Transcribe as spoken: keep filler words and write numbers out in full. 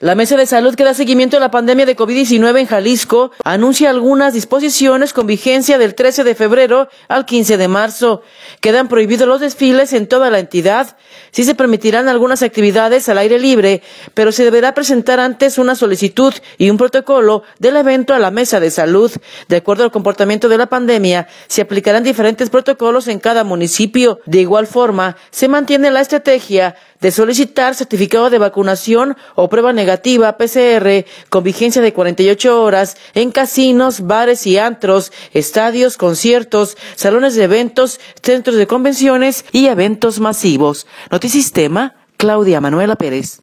La Mesa de Salud que da seguimiento a la pandemia de COVID diecinueve en Jalisco anuncia algunas disposiciones con vigencia del trece de febrero al quince de marzo. Quedan prohibidos los desfiles en toda la entidad. Sí se permitirán algunas actividades al aire libre, pero se deberá presentar antes una solicitud y un protocolo del evento a la Mesa de Salud. De acuerdo al comportamiento de la pandemia, se aplicarán diferentes protocolos en cada municipio. De igual forma, se mantiene la estrategia de solicitar certificado de vacunación o prueba negativa P C R con vigencia de cuarenta y ocho horas en casinos, bares y antros, estadios, conciertos, salones de eventos, centros de convenciones y eventos masivos. Notisistema, Claudia Manuela Pérez.